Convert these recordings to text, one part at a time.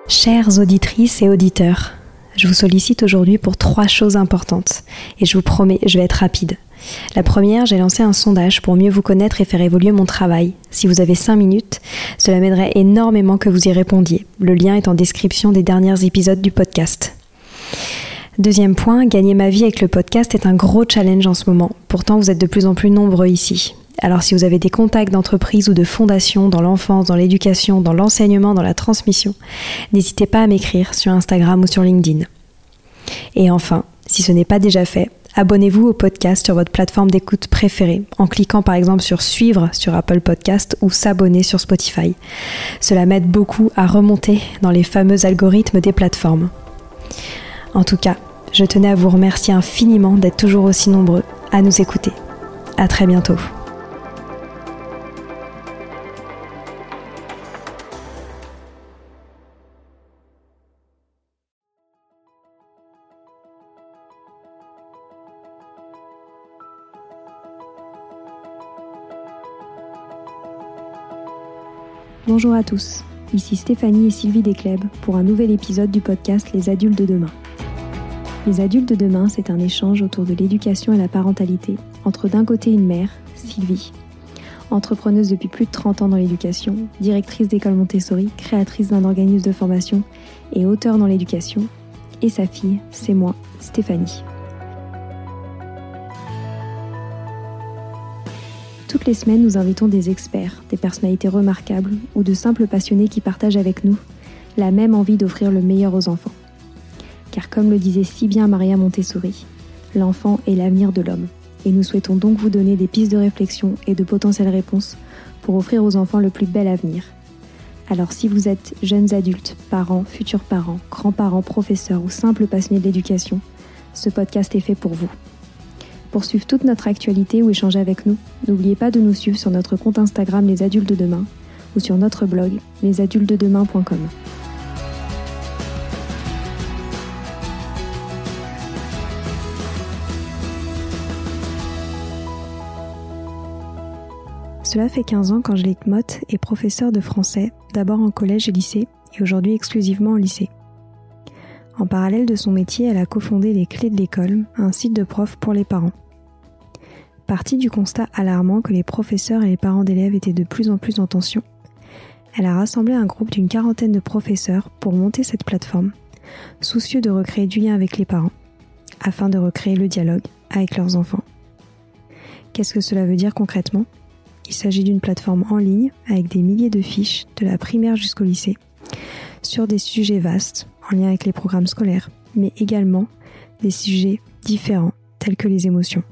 Chères auditrices et auditeurs, je vous sollicite aujourd'hui pour 3 choses importantes et je vous promets, je vais être rapide. La première, j'ai lancé un sondage pour mieux vous connaître et faire évoluer mon travail. Si vous avez 5 minutes, cela m'aiderait énormément que vous y répondiez. Le lien est en description des derniers épisodes du podcast. Deuxième point, gagner ma vie avec le podcast est un gros challenge en ce moment. Pourtant, vous êtes de plus en plus nombreux ici. Alors si vous avez des contacts d'entreprises ou de fondations dans l'enfance, dans l'éducation, dans l'enseignement, dans la transmission, n'hésitez pas à m'écrire sur Instagram ou sur LinkedIn. Et enfin, si ce n'est pas déjà fait, abonnez-vous au podcast sur votre plateforme d'écoute préférée en cliquant par exemple sur suivre sur Apple Podcast ou s'abonner sur Spotify. Cela m'aide beaucoup à remonter dans les fameux algorithmes des plateformes. En tout cas, je tenais à vous remercier infiniment d'être toujours aussi nombreux à nous écouter. À très bientôt. Bonjour à tous, ici Stéphanie et Sylvie Descleb pour un nouvel épisode du podcast Les Adultes de demain. Les Adultes de demain, c'est un échange autour de l'éducation et la parentalité entre d'un côté une mère, Sylvie, entrepreneuse depuis plus de 30 ans dans l'éducation, directrice d'école Montessori, créatrice d'un organisme de formation et auteure dans l'éducation, et sa fille, c'est moi, Stéphanie. Toutes les semaines, nous invitons des experts, des personnalités remarquables ou de simples passionnés qui partagent avec nous la même envie d'offrir le meilleur aux enfants. Car comme le disait si bien Maria Montessori, l'enfant est l'avenir de l'homme. Et nous souhaitons donc vous donner des pistes de réflexion et de potentielles réponses pour offrir aux enfants le plus bel avenir. Alors si vous êtes jeunes adultes, parents, futurs parents, grands-parents, professeurs ou simples passionnés de l'éducation, ce podcast est fait pour vous. Pour suivre toute notre actualité ou échanger avec nous, n'oubliez pas de nous suivre sur notre compte Instagram Les Adultes de Demain ou sur notre blog lesadultesdedemain.com. Cela fait 15 ans qu'Angélique Motte est professeure de français, d'abord en collège et lycée et aujourd'hui exclusivement en lycée. En parallèle de son métier, elle a cofondé Les Clés de l'école, un site de profs pour les parents. Partie du constat alarmant que les professeurs et les parents d'élèves étaient de plus en plus en tension, elle a rassemblé un groupe d'une 40aine de professeurs pour monter cette plateforme, soucieux de recréer du lien avec les parents, afin de recréer le dialogue avec leurs enfants. Qu'est-ce que cela veut dire concrètement ? Il s'agit d'une plateforme en ligne avec des milliers de fiches, de la primaire jusqu'au lycée, sur des sujets vastes, en lien avec les programmes scolaires, mais également des sujets différents, tels que les émotions.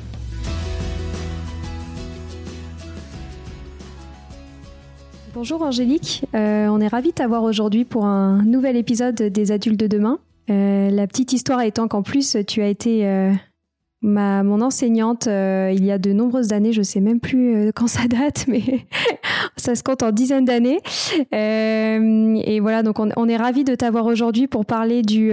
Bonjour Angélique, on est ravis de t'avoir aujourd'hui pour un nouvel épisode des Adultes de demain. La petite histoire étant qu'en plus tu as été mon enseignante il y a de nombreuses années, je ne sais même plus quand ça date, mais ça se compte en dizaines d'années. Et voilà, donc on est ravis de t'avoir aujourd'hui pour parler du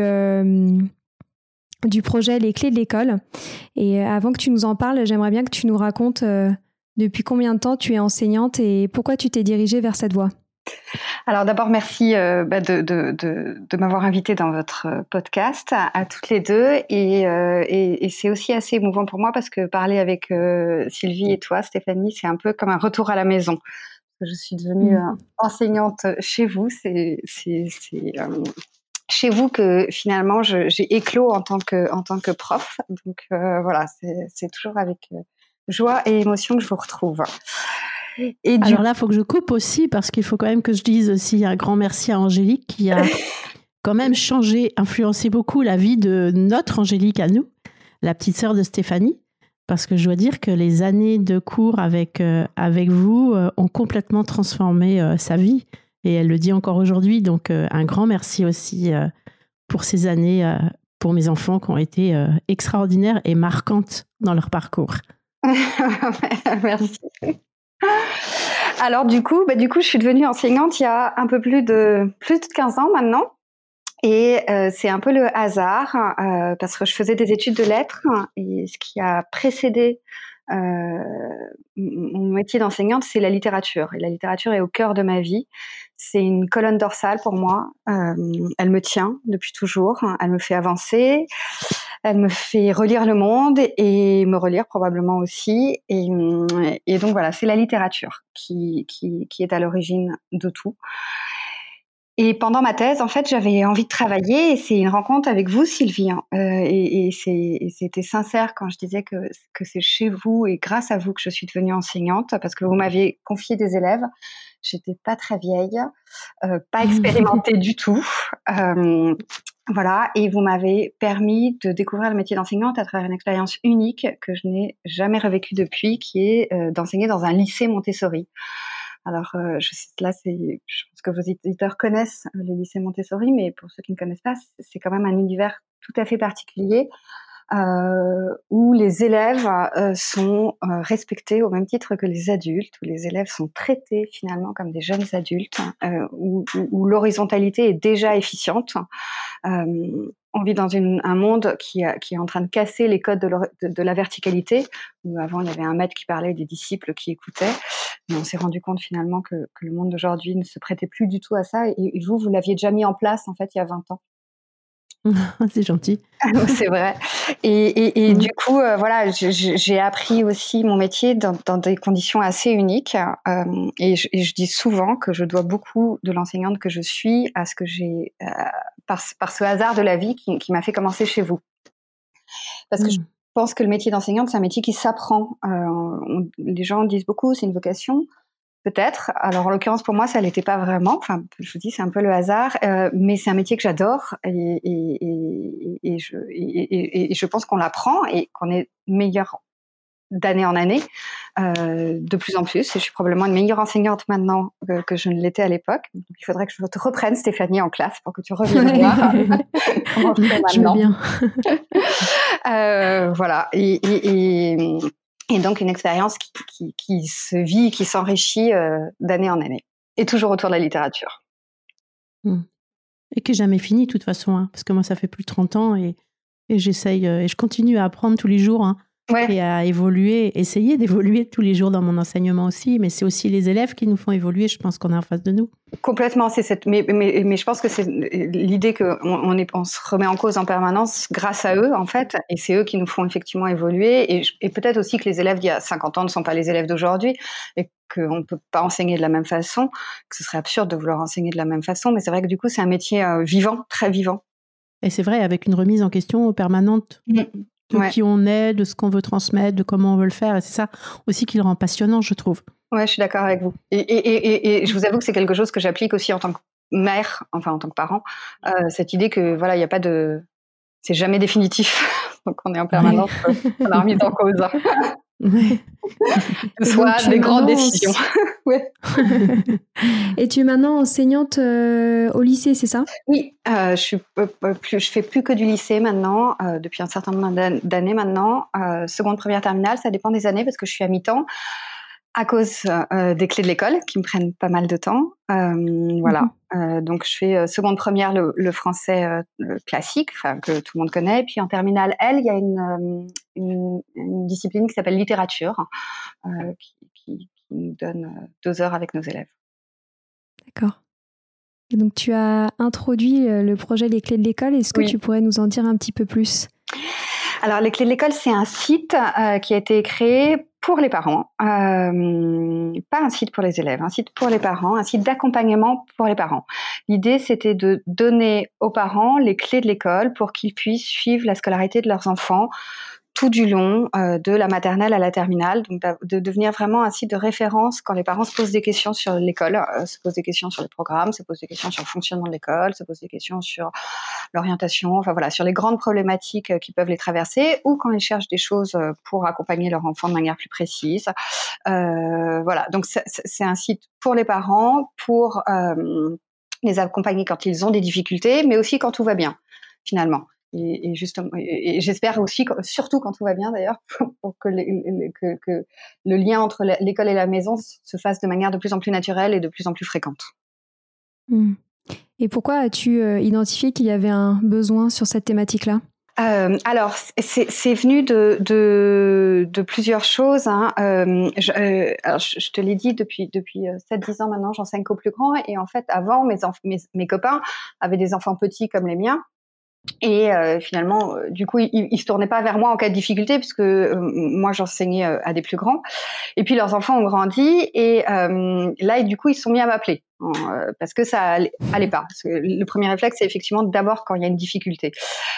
projet Les Clés de l'école. Et avant que tu nous en parles, j'aimerais bien que tu nous racontes depuis combien de temps tu es enseignante et pourquoi tu t'es dirigée vers cette voie. Alors d'abord, merci de m'avoir invitée dans votre podcast à toutes les deux. Et c'est aussi assez émouvant pour moi parce que parler avec Sylvie et toi, Stéphanie, c'est un peu comme un retour à la maison. Je suis devenue enseignante chez vous. C'est chez vous que finalement j'ai éclos en tant que prof. Donc voilà, c'est toujours avec joie et émotion que je vous retrouve. Alors là, il faut que je coupe aussi parce qu'il faut quand même que je dise aussi un grand merci à Angélique qui a quand même changé, influencé beaucoup la vie de notre Angélique à nous, la petite sœur de Stéphanie, parce que je dois dire que les années de cours avec vous ont complètement transformé sa vie et elle le dit encore aujourd'hui. Donc un grand merci aussi pour ces années pour mes enfants qui ont été extraordinaires et marquantes dans leur parcours. Merci. Alors du coup, je suis devenue enseignante il y a un peu plus de 15 ans maintenant. Et c'est un peu le hasard parce que je faisais des études de lettres et ce qui a précédé mon métier d'enseignante, c'est la littérature. Et la littérature est au cœur de ma vie. C'est une colonne dorsale pour moi. Elle me tient depuis toujours. Elle me fait avancer. Elle me fait relire le monde et me relire probablement aussi. Et donc voilà, c'est la littérature qui est à l'origine de tout. Et pendant ma thèse, en fait, j'avais envie de travailler et c'est une rencontre avec vous, Sylvie. Et c'était sincère quand je disais que c'est chez vous et grâce à vous que je suis devenue enseignante parce que vous m'aviez confié des élèves. J'étais pas très vieille, pas expérimentée du tout. Voilà. Et vous m'avez permis de découvrir le métier d'enseignante à travers une expérience unique que je n'ai jamais revécue depuis, qui est d'enseigner dans un lycée Montessori. Alors, je pense que vos éditeurs connaissent le lycée Montessori, mais pour ceux qui ne connaissent pas, c'est quand même un univers tout à fait particulier où les élèves sont respectés au même titre que les adultes, où les élèves sont traités finalement comme des jeunes adultes, où l'horizontalité est déjà efficiente. On vit dans un monde qui est en train de casser les codes de la verticalité, où avant il y avait un maître qui parlait et des disciples qui écoutaient. Mais on s'est rendu compte finalement que le monde d'aujourd'hui ne se prêtait plus du tout à ça. Et vous l'aviez déjà mis en place en fait il y a 20 ans. C'est gentil. C'est vrai. Et du coup, voilà, j'ai appris aussi mon métier dans des conditions assez uniques. Et je dis souvent que je dois beaucoup de l'enseignante que je suis à ce que j'ai, par ce hasard de la vie qui m'a fait commencer chez vous. Parce que je pense que le métier d'enseignante, c'est un métier qui s'apprend. Les gens disent beaucoup, c'est une vocation. Peut-être. Alors, en l'occurrence, pour moi, ça l'était pas vraiment. Enfin, je vous dis, c'est un peu le hasard. Mais c'est un métier que j'adore et je pense qu'on l'apprend et qu'on est meilleur d'année en année, de plus en plus. Et je suis probablement une meilleure enseignante maintenant que je ne l'étais à l'époque. Donc, il faudrait que je te reprenne, Stéphanie, en classe pour que tu reviennes voir comment je fais maintenant. Je veux bien. Voilà. Et donc, une expérience qui se vit, qui s'enrichit d'année en année. Et toujours autour de la littérature. Et qui n'est jamais fini, de toute façon. Hein, parce que moi, ça fait plus de 30 ans et j'essaye, et je continue à apprendre tous les jours. Hein, et à évoluer, essayer d'évoluer tous les jours dans mon enseignement aussi. Mais c'est aussi les élèves qui nous font évoluer, je pense qu'on est en face de nous. Complètement. Mais je pense que c'est l'idée qu'on se remet en cause en permanence grâce à eux, en fait. Et c'est eux qui nous font effectivement évoluer. Et peut-être aussi que les élèves d'il y a 50 ans ne sont pas les élèves d'aujourd'hui. Et qu'on ne peut pas enseigner de la même façon. Que ce serait absurde de vouloir enseigner de la même façon. Mais c'est vrai que du coup, c'est un métier vivant, très vivant. Et c'est vrai, avec une remise en question permanente. De qui on est, de ce qu'on veut transmettre, de comment on veut le faire. Et c'est ça aussi qui le rend passionnant, je trouve. Ouais, je suis d'accord avec vous. Et je vous avoue que c'est quelque chose que j'applique aussi en tant que mère, enfin en tant que parent. Cette idée que voilà, il n'y a pas de, c'est jamais définitif. Donc on est en permanence dans la remise en cause. Soit des grandes décisions. Et tu es maintenant enseignante au lycée, c'est ça ? Oui, je fais plus que du lycée maintenant, depuis un certain nombre d'années maintenant. Seconde, première, terminale, ça dépend des années parce que je suis à mi-temps à cause des clés de l'école qui me prennent pas mal de temps. Voilà. Donc je fais seconde, première le français classique, que tout le monde connaît. Et puis en terminale L, il y a une discipline qui s'appelle littérature, qui nous donne 2 heures avec nos élèves. D'accord. Et donc tu as introduit le projet Les Clés de l'école. Est-ce que tu pourrais nous en dire un petit peu plus ? Alors, Les Clés de l'école, c'est un site qui a été créé pour les parents, pas un site pour les élèves, un site pour les parents, un site d'accompagnement pour les parents. L'idée, c'était de donner aux parents les clés de l'école pour qu'ils puissent suivre la scolarité de leurs enfants tout du long, de la maternelle à la terminale, donc de devenir vraiment un site de référence quand les parents se posent des questions sur l'école, se posent des questions sur le programme, se posent des questions sur le fonctionnement de l'école, se posent des questions sur l'orientation, enfin voilà, sur les grandes problématiques qui peuvent les traverser, ou quand ils cherchent des choses pour accompagner leur enfant de manière plus précise. Voilà, donc c'est un site pour les parents, pour les accompagner quand ils ont des difficultés, mais aussi quand tout va bien, finalement. Et justement, et j'espère aussi, surtout quand tout va bien d'ailleurs, pour que le lien entre l'école et la maison se fasse de manière de plus en plus naturelle et de plus en plus fréquente. Et pourquoi as-tu identifié qu'il y avait un besoin sur cette thématique-là ? Alors, c'est venu de plusieurs choses. Hein. Alors, je te l'ai dit, depuis 7-10 ans maintenant, j'enseigne qu'aux plus grands. Et en fait, avant, mes copains avaient des enfants petits comme les miens. Et finalement, du coup, ils se tournaient pas vers moi en cas de difficulté, puisque moi, j'enseignais à des plus grands. Et puis, leurs enfants ont grandi. Et là, du coup, ils se sont mis à m'appeler. Parce que ça allait pas. Parce que le premier réflexe, c'est effectivement d'abord quand il y a une difficulté.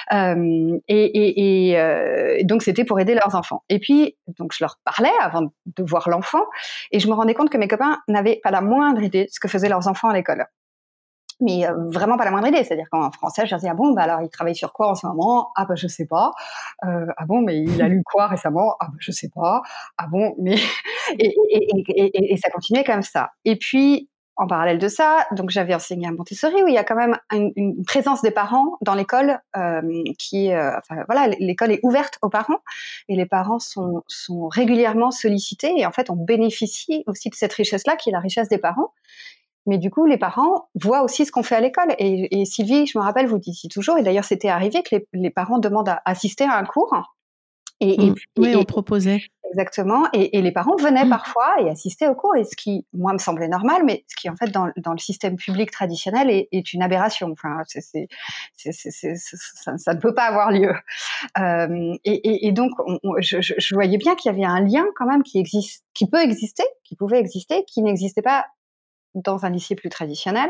Donc, c'était pour aider leurs enfants. Et puis, donc, je leur parlais avant de voir l'enfant. Et je me rendais compte que mes copains n'avaient pas la moindre idée de ce que faisaient leurs enfants à l'école. Mais vraiment pas la moindre idée. C'est-à-dire qu'en français, je leur dis, ah bon, bah alors il travaille sur quoi en ce moment? Ah bah je sais pas. Ah bon, mais il a lu quoi récemment? Ah bah je sais pas. Ah bon, mais et ça continuait comme ça. Et puis en parallèle de ça, donc j'avais enseigné à Montessori où il y a quand même une présence des parents dans l'école enfin voilà, l'école est ouverte aux parents et les parents sont régulièrement sollicités et en fait on bénéficie aussi de cette richesse-là qui est la richesse des parents. Mais du coup, les parents voient aussi ce qu'on fait à l'école. Et Sylvie, je me rappelle, vous disiez toujours, et d'ailleurs c'était arrivé que les parents demandent à assister à un cours. Oui, on proposait. Exactement. Et les parents venaient parfois et assistaient au cours, et ce qui, moi, me semblait normal, mais ce qui, en fait, dans le système public traditionnel est une aberration. Enfin, ça ne peut pas avoir lieu. Et donc, je voyais bien qu'il y avait un lien quand même qui pouvait exister, qui n'existait pas dans un lycée plus traditionnel,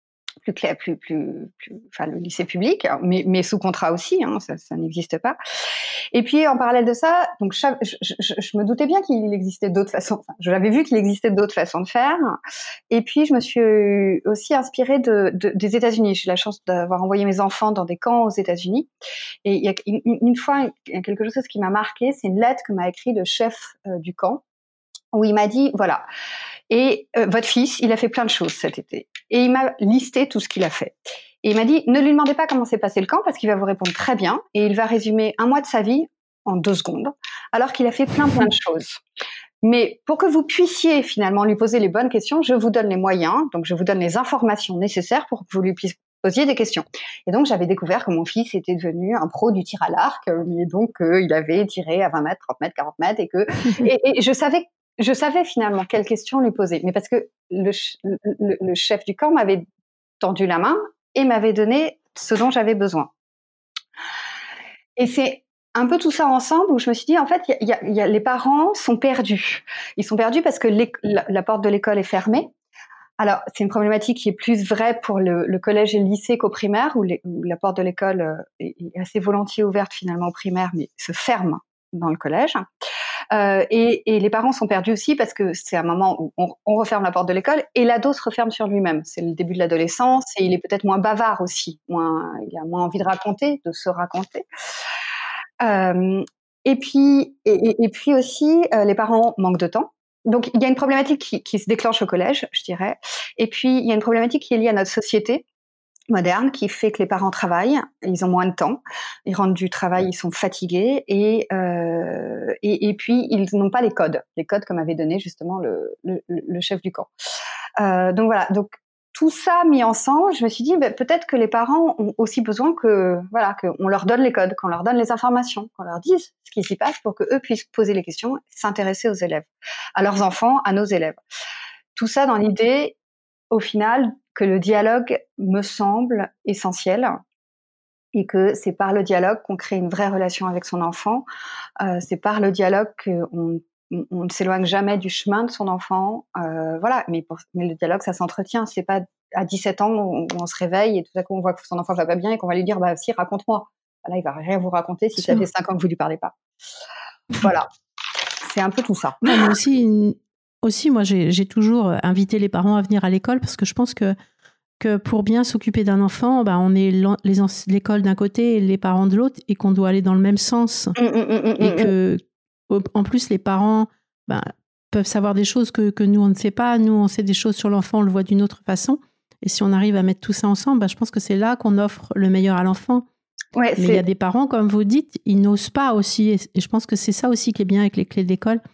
enfin le lycée public, mais sous contrat aussi, hein, ça n'existe pas. Et puis en parallèle de ça, donc je me doutais bien qu'il existait d'autres façons. Enfin, je l'avais vu qu'il existait d'autres façons de faire. Et puis je me suis aussi inspirée des États-Unis. J'ai la chance d'avoir envoyé mes enfants dans des camps aux États-Unis. Et il y a une fois, il y a quelque chose qui m'a marquée, c'est une lettre que m'a écrit le chef du camp, où il m'a dit voilà. Et votre fils, il a fait plein de choses cet été. Et il m'a listé tout ce qu'il a fait. Et il m'a dit, ne lui demandez pas comment s'est passé le camp, parce qu'il va vous répondre très bien. Et il va résumer 1 mois de sa vie en 2 secondes, alors qu'il a fait plein de choses. Mais pour que vous puissiez finalement lui poser les bonnes questions, je vous donne les moyens, donc je vous donne les informations nécessaires pour que vous lui posiez des questions. Et donc, j'avais découvert que mon fils était devenu un pro du tir à l'arc, et donc il avait tiré à 20 mètres, 30 mètres, 40 mètres, et je savais finalement quelles questions lui poser, mais parce que le chef du camp m'avait tendu la main et m'avait donné ce dont j'avais besoin. Et c'est un peu tout ça ensemble où je me suis dit, en fait, les parents sont perdus. Ils sont perdus parce que la porte de l'école est fermée. Alors, c'est une problématique qui est plus vraie pour le collège et le lycée qu'au primaire, où la porte de l'école est assez volontiers ouverte finalement au primaire, mais se ferme dans le collège. Et les parents sont perdus aussi parce que c'est un moment où on referme la porte de l'école et l'ado se referme sur lui-même. C'est le début de l'adolescence et il est peut-être moins bavard aussi, il a moins envie de se raconter. Et puis aussi, les parents manquent de temps. Donc il y a une problématique qui se déclenche au collège, je dirais. Et puis il y a une problématique qui est liée à notre société moderne qui fait que les parents travaillent, ils ont moins de temps, ils rentrent du travail, ils sont fatigués et puis ils n'ont pas les codes comme avait donné justement le chef du camp. Donc voilà, donc tout ça mis ensemble, je me suis dit peut-être que les parents ont aussi besoin qu'on leur donne les codes, qu'on leur donne les informations, qu'on leur dise ce qui s'y passe pour que eux puissent poser les questions, s'intéresser aux élèves, à leurs enfants, à nos élèves. Tout ça dans l'idée, au final, que le dialogue me semble essentiel et que c'est par le dialogue qu'on crée une vraie relation avec son enfant. C'est par le dialogue qu'on ne s'éloigne jamais du chemin de son enfant. Voilà, mais le dialogue, ça s'entretient. C'est pas à 17 ans où on se réveille et tout à coup on voit que son enfant va pas bien et qu'on va lui dire si, raconte-moi. Là, il va rien vous raconter si ça fait 5 ans que vous lui parlez pas. Voilà, c'est un peu tout ça. Ouais, mais aussi, moi, j'ai toujours invité les parents à venir à l'école parce que je pense que pour bien s'occuper d'un enfant, on est l'école d'un côté et les parents de l'autre et qu'on doit aller dans le même sens. Et que, en plus, les parents peuvent savoir des choses que nous, on ne sait pas. Nous, on sait des choses sur l'enfant, on le voit d'une autre façon. Et si on arrive à mettre tout ça ensemble, je pense que c'est là qu'on offre le meilleur à l'enfant. Ouais, mais il y a des parents, comme vous dites, ils n'osent pas aussi. Et je pense que c'est ça aussi qui est bien avec les clés d'école.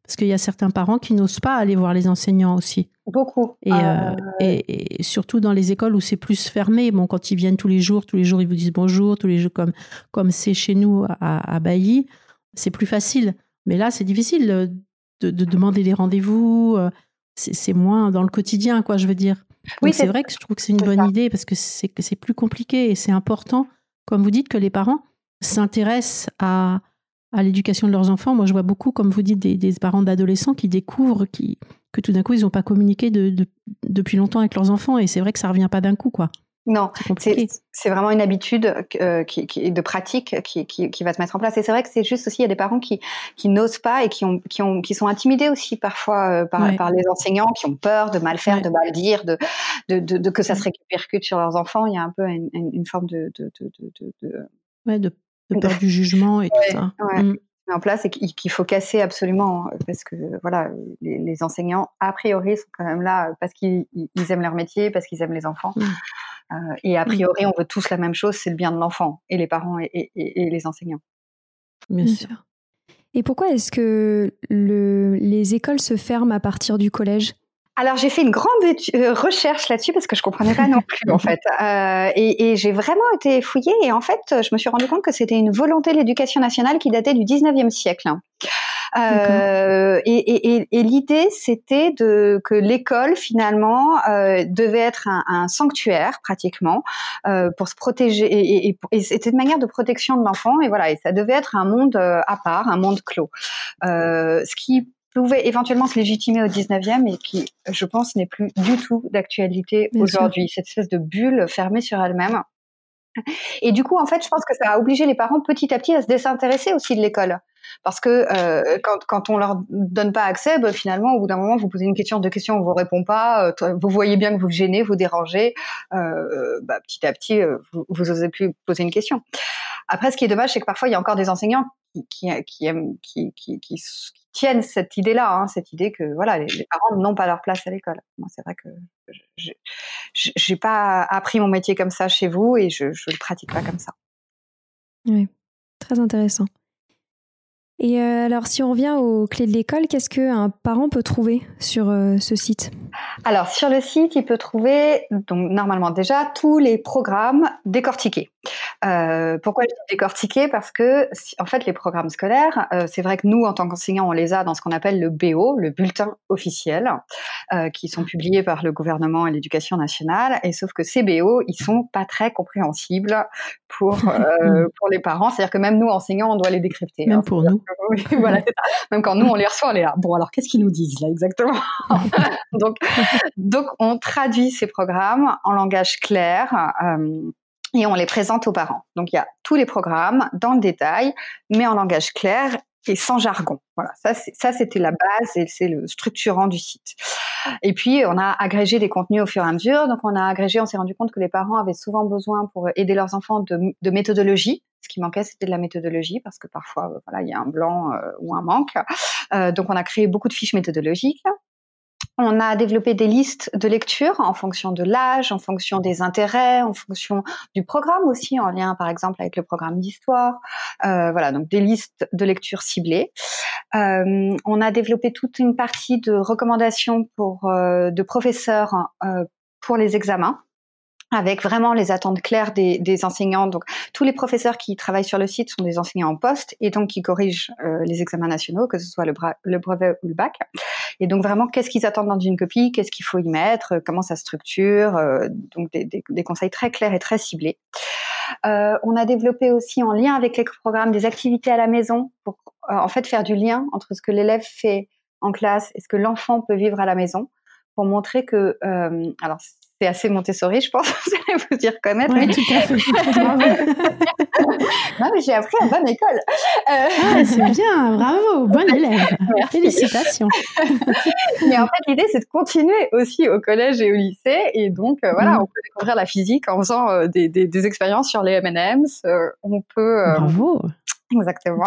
Parce qu'il y a certains parents qui n'osent pas aller voir les enseignants aussi. Beaucoup. Et surtout dans les écoles où c'est plus fermé. Bon, quand ils viennent tous les jours, ils vous disent bonjour, tous les jours, comme c'est chez nous à Bailly, c'est plus facile. Mais là, c'est difficile de demander des rendez-vous. C'est moins dans le quotidien, quoi, je veux dire. Donc, oui, c'est vrai que je trouve que c'est une bonne idée parce que c'est plus compliqué et c'est important, comme vous dites, que les parents s'intéressent à l'éducation de leurs enfants. Moi, je vois beaucoup, comme vous dites, des parents d'adolescents qui découvrent que tout d'un coup, ils n'ont pas communiqué depuis longtemps avec leurs enfants. Et c'est vrai que ça ne revient pas d'un coup, quoi. Non, c'est vraiment une habitude de pratique qui va se mettre en place. Et c'est vrai que c'est juste aussi, il y a des parents qui n'osent pas et qui sont intimidés aussi parfois par les enseignants, qui ont peur de mal faire, de mal dire, de que ça se répercute sur leurs enfants. Il y a un peu une forme de peur du jugement et tout ça. En place et qu'il faut casser absolument, parce que voilà, les enseignants a priori sont quand même là parce qu'ils aiment leur métier, parce qu'ils aiment les enfants. Et a priori, on veut tous la même chose, c'est le bien de l'enfant, et les parents et les enseignants. Bien sûr. Et pourquoi est-ce que les écoles se ferment à partir du collège ? Alors, j'ai fait une grande recherche là-dessus parce que je comprenais pas non plus, en fait. Et j'ai vraiment été fouillée et en fait, je me suis rendu compte que c'était une volonté de l'éducation nationale qui datait du 19e siècle. Et l'idée, c'était que l'école, finalement, devait être un sanctuaire, pratiquement, pour se protéger. Et c'était une manière de protection de l'enfant. Et voilà, et ça devait être un monde à part, un monde clos. Ce qui pouvait éventuellement se légitimer au 19e et qui, je pense, n'est plus du tout d'actualité aujourd'hui. Cette espèce de bulle fermée sur elle-même. Et du coup, en fait, je pense que ça a obligé les parents petit à petit à se désintéresser aussi de l'école. Parce que quand on leur donne pas accès, finalement, au bout d'un moment, vous posez une question, deux questions, on vous répond pas, vous voyez bien que vous gênez, vous dérangez, petit à petit, vous osez plus poser une question. Après, ce qui est dommage, c'est que parfois, il y a encore des enseignants qui tiennent cette idée-là, cette idée que voilà, les parents n'ont pas leur place à l'école. Moi, c'est vrai que j'ai pas appris mon métier comme ça chez vous et je le pratique pas comme ça. Oui, très intéressant. Et alors, si on revient aux clés de l'école, qu'est-ce qu'un parent peut trouver sur ce site ? Alors, sur le site, il peut trouver, donc normalement déjà, tous les programmes décortiqués. Pourquoi je dis décortiqués ? Parce que, en fait, les programmes scolaires, c'est vrai que nous, en tant qu'enseignants, on les a dans ce qu'on appelle le BO, le bulletin officiel, qui sont publiés par le gouvernement et l'éducation nationale. Et sauf que ces BO, ils sont pas très compréhensibles pour les parents. C'est-à-dire que même nous, enseignants, on doit les décrypter. Même pour nous. Oui, voilà. Même quand nous, on les reçoit, on est là. Bon, alors, qu'est-ce qu'ils nous disent, là, exactement ? Donc, on traduit ces programmes en langage clair et on les présente aux parents. Donc, il y a tous les programmes dans le détail, mais en langage clair et sans jargon. Voilà, ça c'était la base et c'est le structurant du site. Et puis, on a agrégé des contenus au fur et à mesure. Donc, on s'est rendu compte que les parents avaient souvent besoin, pour aider leurs enfants, de méthodologie. Ce qui manquait, c'était de la méthodologie, parce que parfois, il y a un blanc ou un manque. Donc, on a créé beaucoup de fiches méthodologiques. On a développé des listes de lecture en fonction de l'âge, en fonction des intérêts, en fonction du programme aussi, en lien par exemple avec le programme d'histoire. Voilà, donc des listes de lecture ciblées. On a développé toute une partie de recommandations de professeurs pour les examens, avec vraiment les attentes claires des enseignants. Donc, tous les professeurs qui travaillent sur le site sont des enseignants en poste et donc qui corrigent les examens nationaux, que ce soit le brevet ou le bac. Et donc, vraiment, qu'est-ce qu'ils attendent dans une copie, qu'est-ce qu'il faut y mettre, comment ça structure, donc des conseils très clairs et très ciblés. On a développé aussi, en lien avec les programmes, des activités à la maison pour en fait faire du lien entre ce que l'élève fait en classe et ce que l'enfant peut vivre à la maison, pour montrer que, alors c'est assez Montessori, je pense, vous allez vous y reconnaître. Oui, tout à fait. Non, mais j'ai appris en bonne école. C'est bien, bravo, bonne élève. Merci. Félicitations. Mais en fait, l'idée, c'est de continuer aussi au collège et au lycée. Et donc, voilà, on peut découvrir la physique en faisant des expériences sur les M&M's. On peut... Bravo. Exactement.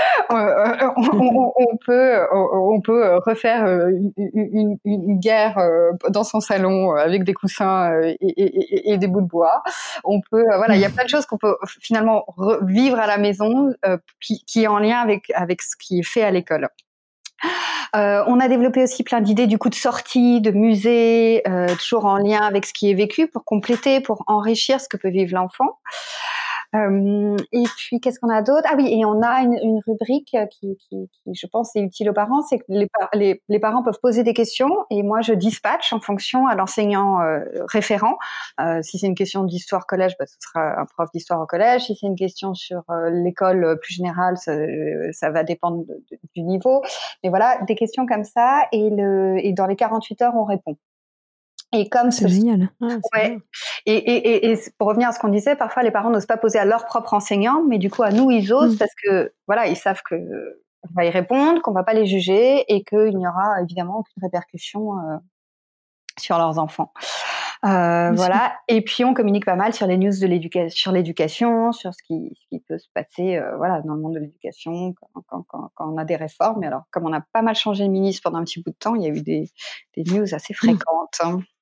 On peut refaire une guerre dans son salon avec des coussins et des bouts de bois. On peut, il y a plein de choses qu'on peut finalement vivre à la maison qui est en lien avec ce qui est fait à l'école. On a développé aussi plein d'idées du coup de sortie, de musées, toujours en lien avec ce qui est vécu pour compléter, pour enrichir ce que peut vivre l'enfant. Et puis, qu'est-ce qu'on a d'autre? Ah oui, et on a une rubrique qui, je pense, est utile aux parents, c'est que les parents peuvent poser des questions et moi, je dispatche en fonction à l'enseignant référent. Si c'est une question d'histoire collège, ce sera un prof d'histoire au collège. Si c'est une question sur l'école plus générale, ça va dépendre du niveau. Mais voilà, des questions comme ça et dans les 48 heures, on répond. Et comme c'est génial. Ouais. Et pour revenir à ce qu'on disait, parfois les parents n'osent pas poser à leur propre enseignant, mais du coup à nous ils osent parce que voilà, ils savent que on va y répondre, qu'on va pas les juger et qu'il n'y aura évidemment aucune répercussion sur leurs enfants. Voilà. Et puis on communique pas mal sur les news de l'éducation, sur ce qui peut se passer voilà dans le monde de l'éducation quand on a des réformes. Mais alors comme on a pas mal changé de ministre pendant un petit bout de temps, il y a eu des news assez fréquentes.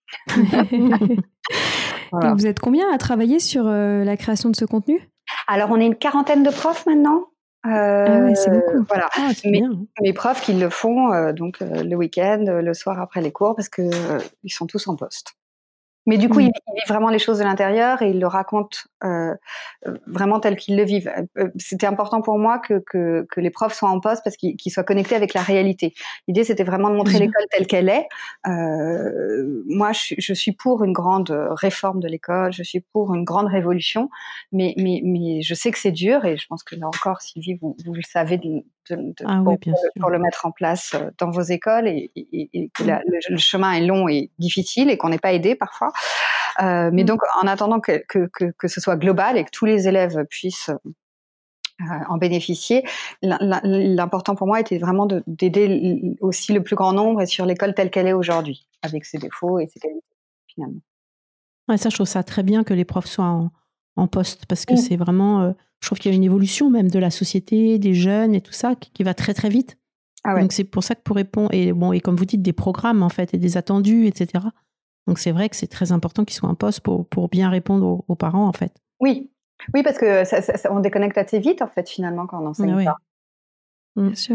Voilà. Et vous êtes combien à travailler sur la création de ce contenu? Alors, on est une quarantaine de profs maintenant. Ah ouais, c'est beaucoup. Voilà. Mes profs qui le font donc le week-end, le soir après les cours, parce que ils sont tous en poste. Mais du coup, ils vivent vraiment les choses de l'intérieur et ils le racontent vraiment tel qu'ils le vivent. C'était important pour moi que les profs soient en poste parce qu'ils soient connectés avec la réalité. L'idée, c'était vraiment de montrer l'école telle qu'elle est. Moi, je suis pour une grande réforme de l'école, je suis pour une grande révolution, mais je sais que c'est dur et je pense que là encore, Sylvie, vous le savez pour le mettre en place dans vos écoles et que le chemin est long et difficile et qu'on n'est pas aidé parfois. Mais donc, en attendant que ce soit global et que tous les élèves puissent en bénéficier, l'important pour moi était vraiment d'aider aussi le plus grand nombre et sur l'école telle qu'elle est aujourd'hui, avec ses défauts et ses qualités, finalement. Ouais, ça, je trouve ça très bien que les profs soient en poste, parce que c'est vraiment... je trouve qu'il y a une évolution même de la société, des jeunes et tout ça, qui va très très vite. Ah ouais. Donc c'est pour ça que pour répondre... Et comme vous dites, des programmes en fait, et des attendus, etc. Donc c'est vrai que c'est très important qu'ils soient en poste pour bien répondre aux parents, en fait. Oui, parce que on déconnecte assez vite, en fait, finalement, quand on enseigne pas. Bien sûr.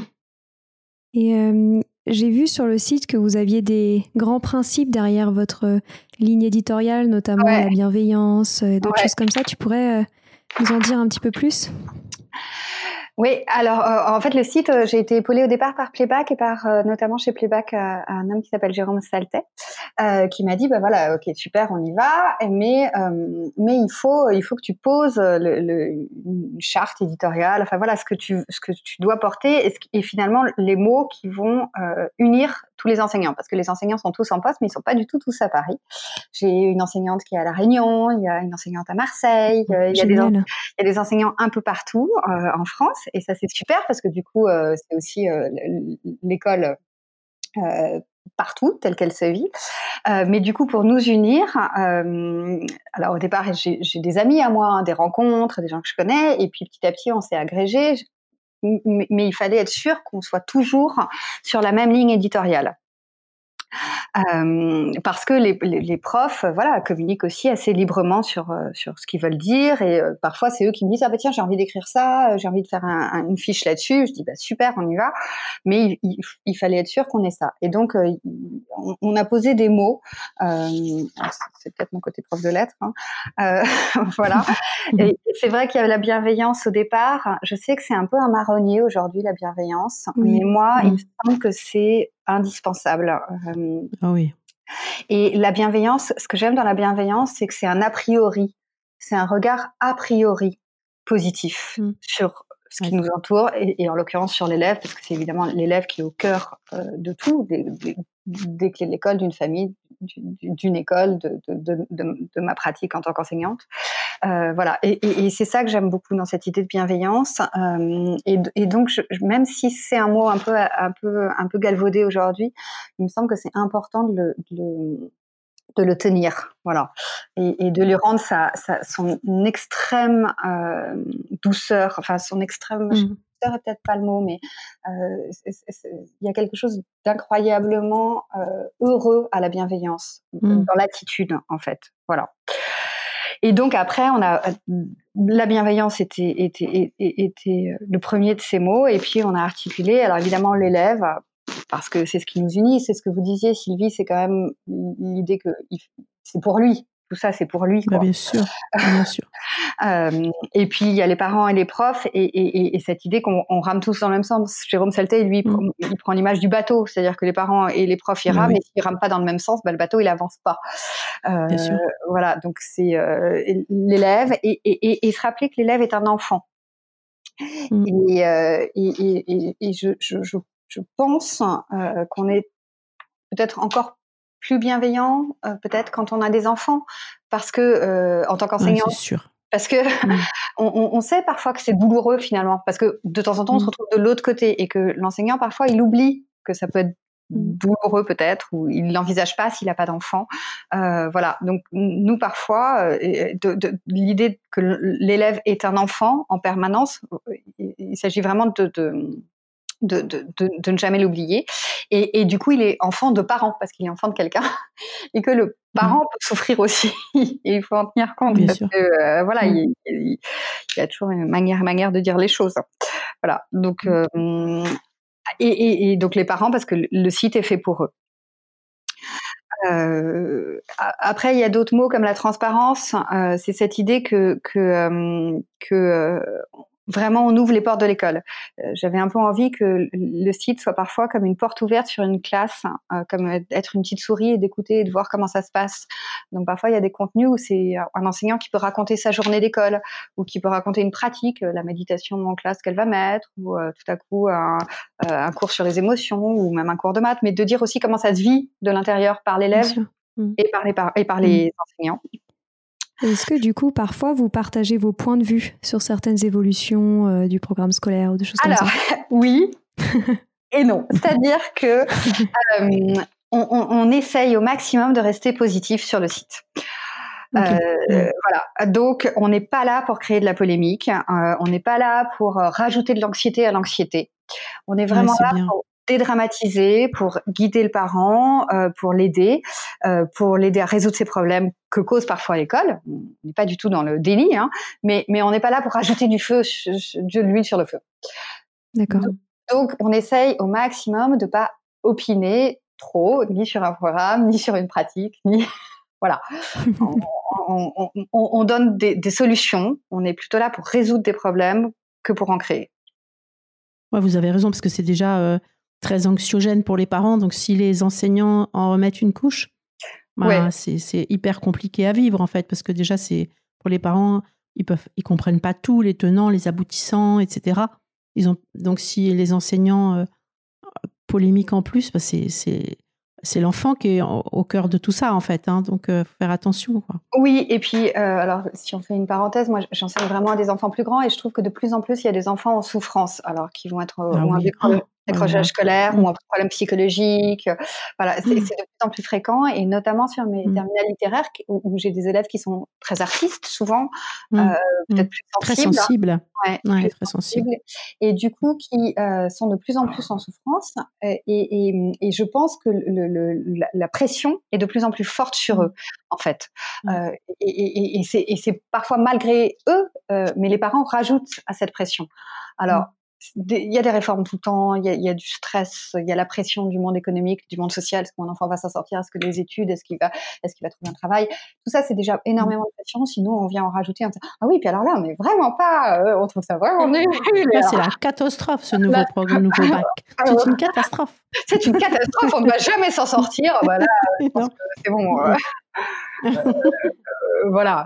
Et j'ai vu sur le site que vous aviez des grands principes derrière votre ligne éditoriale, notamment la bienveillance, d'autres choses comme ça. Tu pourrais nous en dire un petit peu plus ? Oui, alors en fait le site, j'ai été épaulée au départ par Playback et par notamment chez Playback un homme qui s'appelle Jérôme Saltet, qui m'a dit voilà, ok, super, on y va, mais il faut que tu poses une charte éditoriale, enfin voilà ce que tu dois porter et finalement les mots qui vont unir tous les enseignants, parce que les enseignants sont tous en poste, mais ils sont pas du tout tous à Paris. J'ai une enseignante qui est à La Réunion, il y a une enseignante à Marseille, il y a des enseignants un peu partout en France, et ça c'est super parce que du coup c'est aussi l'école partout telle qu'elle se vit. Mais du coup pour nous unir, alors au départ j'ai des amis à moi, des rencontres, des gens que je connais, et puis petit à petit on s'est agrégé. Mais il fallait être sûr qu'on soit toujours sur la même ligne éditoriale. Parce que les profs voilà, communiquent aussi assez librement sur ce qu'ils veulent dire, et parfois c'est eux qui me disent tiens, j'ai envie d'écrire ça, j'ai envie de faire une fiche là-dessus. Je dis super, on y va, mais il fallait être sûr qu'on ait ça. Et donc on a posé des mots, c'est peut-être mon côté prof de lettres, voilà. Et c'est vrai qu'il y avait la bienveillance au départ. Je sais que c'est un peu un marronnier aujourd'hui, la bienveillance, mais moi il me semble que c'est indispensable. Oui. Et la bienveillance, ce que j'aime dans la bienveillance, c'est que c'est un a priori, c'est un regard a priori positif sur ce qui nous entoure, et en l'occurrence sur l'élève, parce que c'est évidemment l'élève qui est au cœur de tout, des clés de l'école, d'une famille, d'une école, de ma pratique en tant qu'enseignante. Voilà, et c'est ça que j'aime beaucoup dans cette idée de bienveillance. Et donc, même si c'est un mot un peu galvaudé aujourd'hui, il me semble que c'est important de le tenir, voilà, et de lui rendre son extrême douceur, enfin son extrême douceur est peut-être pas le mot, mais il y a quelque chose d'incroyablement heureux à la bienveillance, dans l'attitude en fait, voilà. Et donc après, la bienveillance était le premier de ces mots, et puis on a articulé. Alors évidemment l'élève, parce que c'est ce qui nous unit, c'est ce que vous disiez, Sylvie, c'est quand même l'idée que c'est pour lui. Tout ça, c'est pour lui, quoi. Bien sûr, bien sûr. Et puis il y a les parents et les profs et cette idée qu'on rame tous dans le même sens. Jérôme Saltet, lui, il prend l'image du bateau, c'est-à-dire que les parents et les profs ils rament, et s'ils rament pas dans le même sens, le bateau il avance pas. Bien sûr. Voilà, donc c'est l'élève et se rappeler que l'élève est un enfant. Et je pense qu'on est peut-être encore plus bienveillant, peut-être quand on a des enfants, parce que en tant qu'enseignant, c'est sûr. Parce que on sait parfois que c'est douloureux finalement, parce que de temps en temps on se retrouve de l'autre côté et que l'enseignant parfois il oublie que ça peut être douloureux peut-être, ou il l'envisage pas s'il n'a pas d'enfant. Voilà, donc nous parfois l'idée que l'élève est un enfant en permanence, il s'agit vraiment de ne jamais l'oublier. Et du coup, il est enfant de parents, parce qu'il est enfant de quelqu'un, et que le parent peut souffrir aussi. Et il faut en tenir compte, Bien parce sûr. que voilà, il y a toujours une manière de dire les choses. Voilà. Donc, et donc les parents, parce que le site est fait pour eux. Après, il y a d'autres mots comme la transparence. C'est cette idée que vraiment on ouvre les portes de l'école. J'avais un peu envie que le site soit parfois comme une porte ouverte sur une classe, comme être une petite souris et d'écouter et de voir comment ça se passe. Donc parfois il y a des contenus où c'est un enseignant qui peut raconter sa journée d'école, ou qui peut raconter une pratique, la méditation en classe qu'elle va mettre, ou tout à coup un cours sur les émotions, ou même un cours de maths, mais de dire aussi comment ça se vit de l'intérieur par l'élève et par les enseignants. Est-ce que du coup, parfois, vous partagez vos points de vue sur certaines évolutions du programme scolaire ou des choses comme ça ? Alors, oui et non. C'est-à-dire que on essaye au maximum de rester positif sur le site. Voilà. Donc, on n'est pas là pour créer de la polémique. On n'est pas là pour rajouter de l'anxiété à l'anxiété. On est vraiment là pour dédramatiser, pour guider le parent, pour l'aider à résoudre ses problèmes que cause parfois l'école. On n'est pas du tout dans le déni, mais on n'est pas là pour rajouter de l'huile sur le feu. D'accord. Donc, on essaye au maximum de pas opiner trop, ni sur un programme, ni sur une pratique, ni voilà. On donne des solutions. On est plutôt là pour résoudre des problèmes que pour en créer. Ouais, vous avez raison, parce que c'est déjà très anxiogène pour les parents. Donc, si les enseignants en remettent une couche, c'est hyper compliqué à vivre, en fait, parce que déjà, c'est pour les parents, ils comprennent pas tout, les tenants, les aboutissants, etc. Donc, si les enseignants polémiquent en plus, c'est l'enfant qui est au cœur de tout ça, en fait. Donc, faut faire attention, quoi. Oui, et puis, alors, si on fait une parenthèse, moi, j'enseigne vraiment à des enfants plus grands, et je trouve que de plus en plus, il y a des enfants en souffrance, alors qui vont être ou un décrochage scolaire, ou un problème psychologique. Voilà, c'est de plus en plus fréquent, et notamment sur mes terminales littéraires, où j'ai des élèves qui sont très artistes, souvent, peut-être plus sensibles. Très sensibles. Très sensibles. Et du coup, qui sont de plus en plus en souffrance. Et je pense que la pression est de plus en plus forte sur eux, en fait. Et c'est parfois malgré eux, mais les parents rajoutent à cette pression. Alors, il y a des réformes tout le temps, il y a du stress, il y a la pression du monde économique, du monde social. Est-ce que mon enfant va s'en sortir? Est-ce que les études? Est-ce qu'il va trouver un travail? Tout ça, c'est déjà énormément de pression. Sinon, on vient en rajouter un. Ah oui, puis alors là, on n'est vraiment pas. On trouve ça vraiment nul. Là, c'est la catastrophe, ce nouveau bac. C'est une catastrophe. C'est une catastrophe. On ne va jamais s'en sortir. Voilà, je pense que c'est bon. Voilà.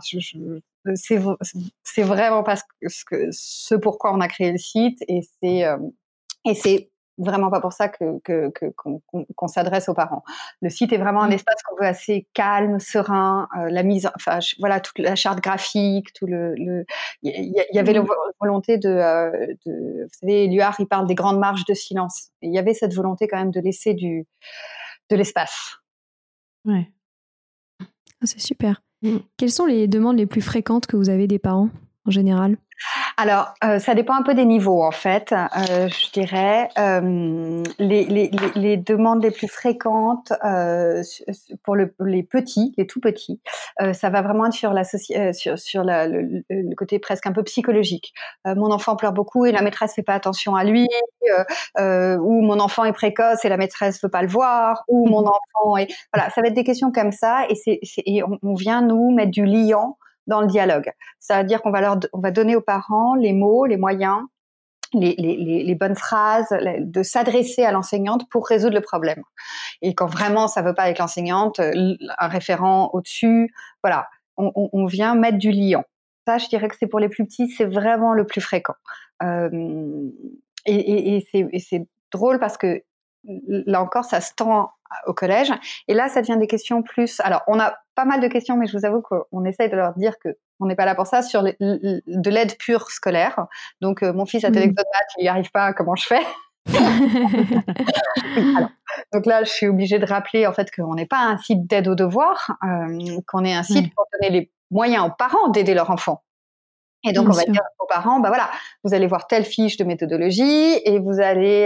C'est vraiment pas ce pourquoi on a créé le site, et c'est vraiment pas pour ça qu'on s'adresse aux parents. Le site est vraiment un espace qu'on veut assez calme, serein, voilà, toute la charte graphique, il y avait la volonté de vous savez, Éluard, il parle des grandes marges de silence. Et il y avait cette volonté quand même de laisser de l'espace. Ouais. C'est super. Quelles sont les demandes les plus fréquentes que vous avez des parents, en général ? Alors, ça dépend un peu des niveaux, en fait. Je dirais, les demandes les plus fréquentes pour les petits, les tout petits, ça va vraiment être sur le côté presque un peu psychologique. Mon enfant pleure beaucoup et la maîtresse fait pas attention à lui, ou mon enfant est précoce et la maîtresse veut pas le voir, ou mon enfant est... Voilà, ça va être des questions comme ça, et on vient nous mettre du liant dans le dialogue. Ça veut dire qu'on va donner aux parents les mots, les moyens, les bonnes phrases, de s'adresser à l'enseignante pour résoudre le problème. Et quand vraiment ça veut pas avec l'enseignante, un référent au-dessus, voilà, on vient mettre du liant. Ça, je dirais que c'est pour les plus petits, c'est vraiment le plus fréquent. Et c'est drôle parce que là encore, ça se tend au collège. Et là, ça devient des questions plus... Alors, on a pas mal de questions, mais je vous avoue qu'on essaye de leur dire qu'on n'est pas là pour ça, sur de l'aide pure scolaire. Donc, mon fils a tel exo de maths, il n'y arrive pas, comment je fais? Alors, donc là, je suis obligée de rappeler en fait qu'on n'est pas un site d'aide aux devoirs, qu'on est un site pour donner les moyens aux parents d'aider leur enfant. Et donc, on va dire aux parents, bah voilà, vous allez voir telle fiche de méthodologie et vous allez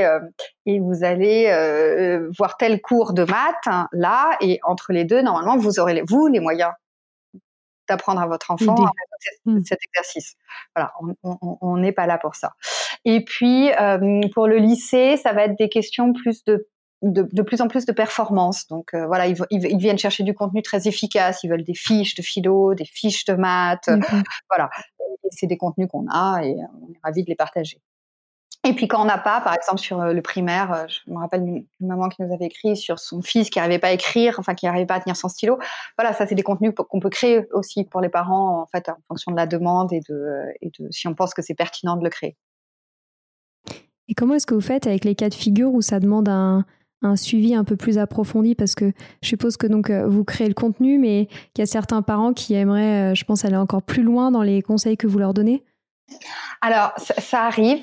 voir tel cours de maths là, et entre les deux, normalement, vous aurez les moyens d'apprendre à votre enfant à résoudre cet exercice. Voilà, on n'est pas là pour ça. Et puis, pour le lycée, ça va être des questions plus de plus en plus de performance. Donc voilà, ils viennent chercher du contenu très efficace. Ils veulent des fiches de philo, des fiches de maths. Voilà, et c'est des contenus qu'on a et on est ravis de les partager. Et puis quand on n'a pas, par exemple sur le primaire, je me rappelle une maman qui nous avait écrit sur son fils qui n'arrivait pas à écrire, enfin qui n'arrivait pas à tenir son stylo. Voilà, ça c'est des contenus qu'on peut créer aussi pour les parents en fait en fonction de la demande et de si on pense que c'est pertinent de le créer. Et comment est-ce que vous faites avec les cas de figure où ça demande un suivi un peu plus approfondi, parce que je suppose que donc vous créez le contenu, mais qu'il y a certains parents qui aimeraient, je pense, aller encore plus loin dans les conseils que vous leur donnez? Alors, ça arrive.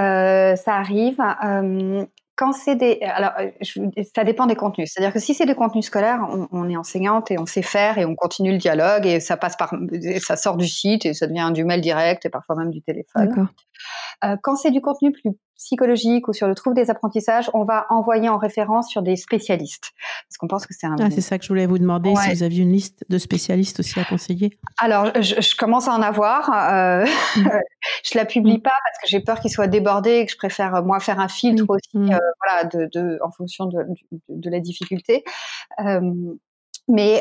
Quand c'est ça dépend des contenus. C'est-à-dire que si c'est des contenus scolaires, on est enseignante et on sait faire et on continue le dialogue et ça sort du site et ça devient du mail direct et parfois même du téléphone. D'accord. Quand c'est du contenu plus psychologique ou sur le trouble des apprentissages, on va envoyer en référence sur des spécialistes. Parce qu'on pense que c'est c'est ça que je voulais vous demander, si vous aviez une liste de spécialistes aussi à conseiller. Alors, je commence à en avoir. Je la publie pas parce que j'ai peur qu'ils soient débordés et que je préfère, moi, faire un filtre aussi, voilà, en fonction de la difficulté. Mais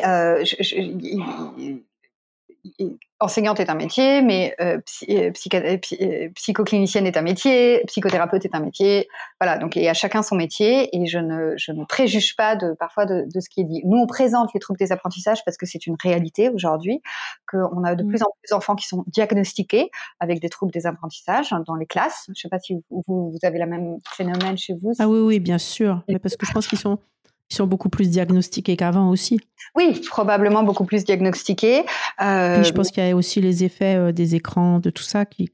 enseignante est un métier, mais psychoclinicienne est un métier, psychothérapeute est un métier. Voilà, donc et à chacun son métier, et je ne préjuge pas parfois de ce qui est dit. Nous, on présente les troubles des apprentissages parce que c'est une réalité aujourd'hui, qu'on a de plus en plus d'enfants qui sont diagnostiqués avec des troubles des apprentissages dans les classes. Je ne sais pas si vous avez le même phénomène chez vous. Ah oui, bien sûr, mais parce que je pense qu'ils sont beaucoup plus diagnostiqués qu'avant aussi. Oui, probablement beaucoup plus diagnostiqués. Puis je pense qu'il y a aussi les effets des écrans, de tout ça qui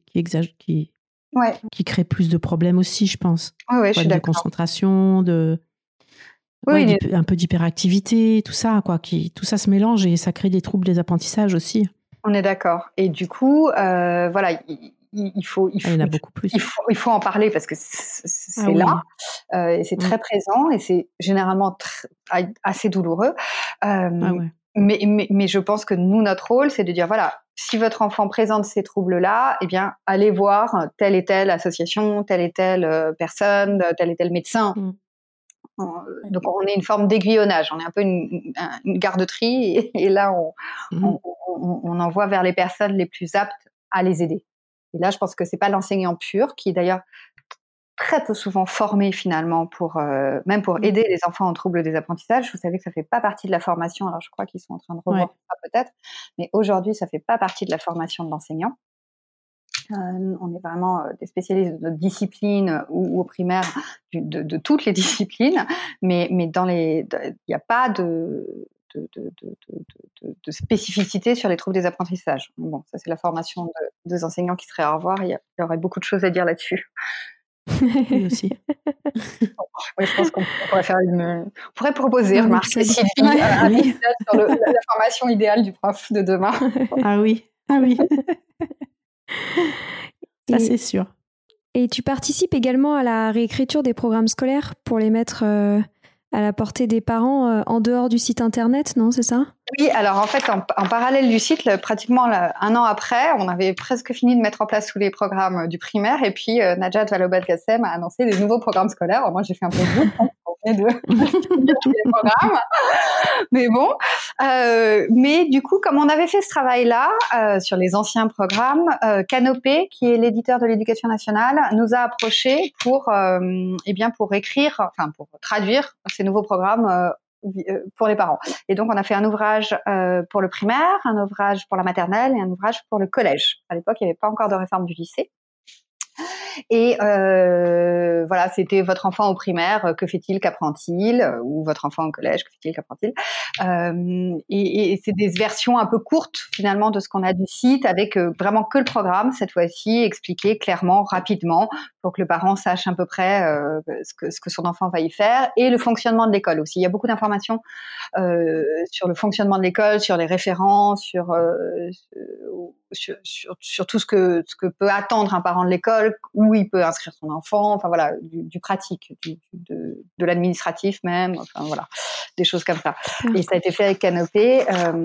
créent plus de problèmes aussi, je pense. Oui, je suis d'accord. De concentration, un peu d'hyperactivité, tout ça, tout ça se mélange et ça crée des troubles des apprentissages aussi. On est d'accord. Et du coup, voilà, il faut il y en a beaucoup plus. Il faut en parler parce que c'est là, et c'est très présent et c'est généralement assez douloureux. Mais je pense que nous, notre rôle, c'est de dire voilà, si votre enfant présente ces troubles-là, eh bien, allez voir telle et telle association, telle et telle personne, tel et tel médecin. Donc, on est une forme d'aiguillonnage, on est un peu une garde-tri, et là, on envoie vers les personnes les plus aptes à les aider. Et là, je pense que c'est pas l'enseignant pur, qui est d'ailleurs très peu souvent formé finalement même pour aider les enfants en trouble des apprentissages. Vous savez que ça fait pas partie de la formation, alors je crois qu'ils sont en train de revoir ça peut-être, mais aujourd'hui, ça fait pas partie de la formation de l'enseignant. On est vraiment des spécialistes de notre discipline ou au primaire de toutes les disciplines, mais il n'y a pas de spécificité sur les troubles des apprentissages. Bon, ça c'est la formation des enseignants qui serait à revoir. Il y aurait beaucoup de choses à dire là-dessus. Oui, aussi. Oui, je pense qu'on pourrait faire on pourrait proposer, remarque, Sylvie, un épisode sur la formation idéale du prof de demain. Ah oui. Ça, c'est sûr. Et tu participes également à la réécriture des programmes scolaires pour les mettre à la portée des parents en dehors du site internet, non, c'est ça ? Oui, alors en fait, en parallèle du site, pratiquement un an après, on avait presque fini de mettre en place tous les programmes du primaire, et puis Najat Vallaud-Belkacem a annoncé des nouveaux programmes scolaires. Alors, moi, j'ai fait un peu de doute pour les programmes, mais bon. Mais du coup, comme on avait fait ce travail-là sur les anciens programmes, Canopé, qui est l'éditeur de l'Éducation nationale, nous a approchés pour écrire, enfin pour traduire ces nouveaux programmes pour les parents. Et donc, on a fait un ouvrage pour le primaire, un ouvrage pour la maternelle et un ouvrage pour le collège. À l'époque, il n'y avait pas encore de réforme du lycée. Et voilà, c'était votre enfant au primaire, que fait-il, qu'apprend-il, ou votre enfant au collège, que fait-il, qu'apprend-il. Et c'est des versions un peu courtes finalement de ce qu'on a du site, avec vraiment que le programme cette fois-ci, expliqué clairement, rapidement, pour que le parent sache à peu près ce que son enfant va y faire, et le fonctionnement de l'école aussi. Il y a beaucoup d'informations sur le fonctionnement de l'école, sur les références, sur tout ce que peut attendre un parent de l'école, où il peut inscrire son enfant, enfin voilà, du pratique, de l'administratif même, enfin voilà, des choses comme ça. Et ça a été fait avec Canopé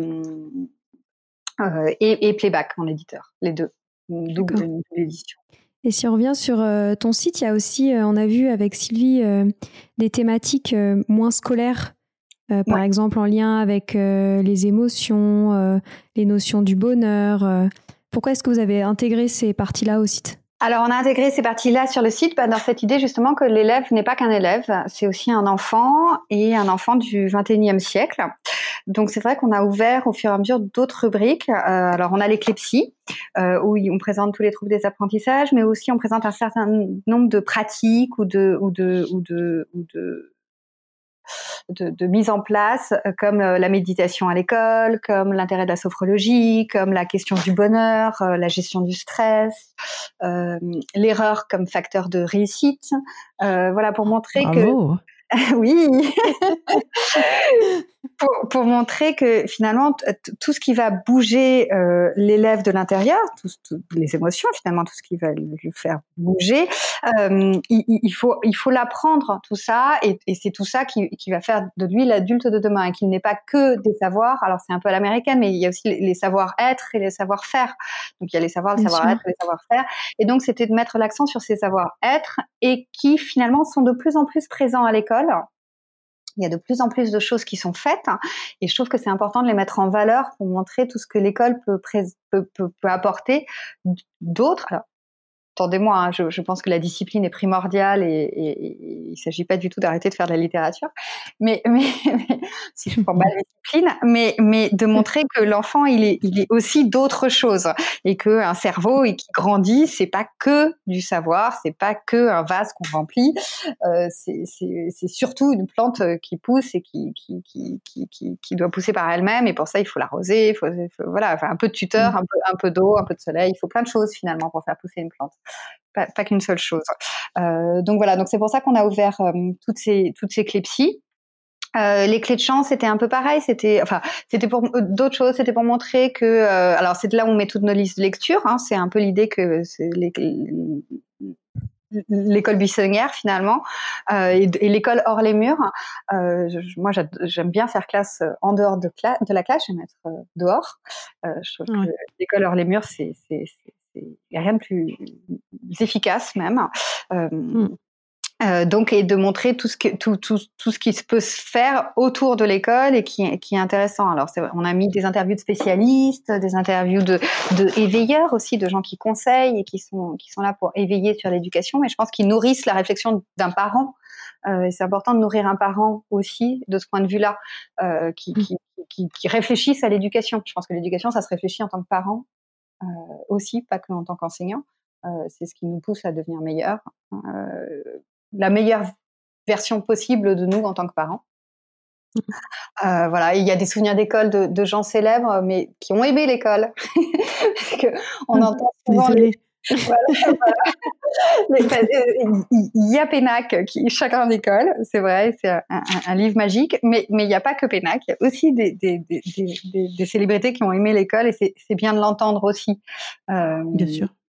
et Playback, mon éditeur, les deux, double édition. Et si on revient sur ton site, il y a aussi, on a vu avec Sylvie, des thématiques moins scolaires, par exemple en lien avec les émotions, les notions du bonheur. Pourquoi est-ce que vous avez intégré ces parties-là au site ? Alors, on a intégré ces parties-là sur le site dans cette idée justement que l'élève n'est pas qu'un élève, c'est aussi un enfant, et un enfant du XXIe siècle. Donc, c'est vrai qu'on a ouvert au fur et à mesure d'autres rubriques. Alors, on a les clés psy, où on présente tous les troubles des apprentissages, mais aussi on présente un certain nombre de pratiques ou de mise en place, comme la méditation à l'école, comme l'intérêt de la sophrologie, comme la question du bonheur, la gestion du stress, l'erreur comme facteur de réussite. Voilà, pour montrer Bravo. que... Oui. pour montrer que finalement tout ce qui va bouger l'élève de l'intérieur, toutes les émotions finalement, tout ce qui va lui faire bouger, il faut l'apprendre tout ça, et c'est tout ça qui va faire de lui l'adulte de demain, et qu'il n'est pas que des savoirs. Alors c'est un peu à l'américaine, mais il y a aussi les savoir-être et les savoir-faire. Donc il y a les savoirs, le savoir-être et les savoir-faire. Et donc c'était de mettre l'accent sur ces savoir-être, et qui finalement sont de plus en plus présents à l'école. Il y a de plus en plus de choses qui sont faites, et je trouve que c'est important de les mettre en valeur pour montrer tout ce que l'école peut apporter d'autres. Alors, attendez-moi, hein, je pense que la discipline est primordiale, et il ne s'agit pas du tout d'arrêter de faire de la littérature, mais si je prends pas la discipline, mais de montrer que l'enfant il est aussi d'autres choses, et que un cerveau qui grandit, c'est pas que du savoir, c'est pas que un vase qu'on remplit, c'est surtout une plante qui pousse et qui doit pousser par elle-même, et pour ça il faut l'arroser, il faut voilà, enfin, un peu de tuteur, un peu d'eau, un peu de soleil, il faut plein de choses finalement pour faire pousser une plante. Pas qu'une seule chose. Donc voilà, donc c'est pour ça qu'on a ouvert toutes ces clés psy. Les clés de chant, c'était un peu pareil. C'était pour d'autres choses. C'était pour montrer que, alors c'est de là où on met toutes nos listes de lecture. Hein, c'est un peu l'idée que c'est l'école buissonnière finalement, et l'école hors les murs. Moi, j'aime bien faire classe en dehors de la classe. J'aime être dehors. Je trouve que l'école hors les murs, il n'y a rien de plus efficace même. Donc, et de montrer tout ce qui peut se faire autour de l'école, et qui est intéressant. Alors, on a mis des interviews de spécialistes, des interviews de éveilleurs aussi, de gens qui conseillent et qui sont là pour éveiller sur l'éducation, mais je pense qu'ils nourrissent la réflexion d'un parent. Et c'est important de nourrir un parent aussi de ce point de vue-là, qui réfléchissent à l'éducation. Je pense que l'éducation, ça se réfléchit en tant que parent aussi, pas que en tant qu'enseignant. C'est ce qui nous pousse à devenir meilleurs. La meilleure version possible de nous en tant que parents. Voilà, il y a des souvenirs d'école de gens célèbres, mais qui ont aimé l'école. Parce que on entend souvent il y a Pénac qui chacun d'école, c'est vrai, c'est un livre magique, mais il n'y a pas que Pénac, il y a aussi des célébrités qui ont aimé l'école, et c'est bien de l'entendre aussi. Bien sûr.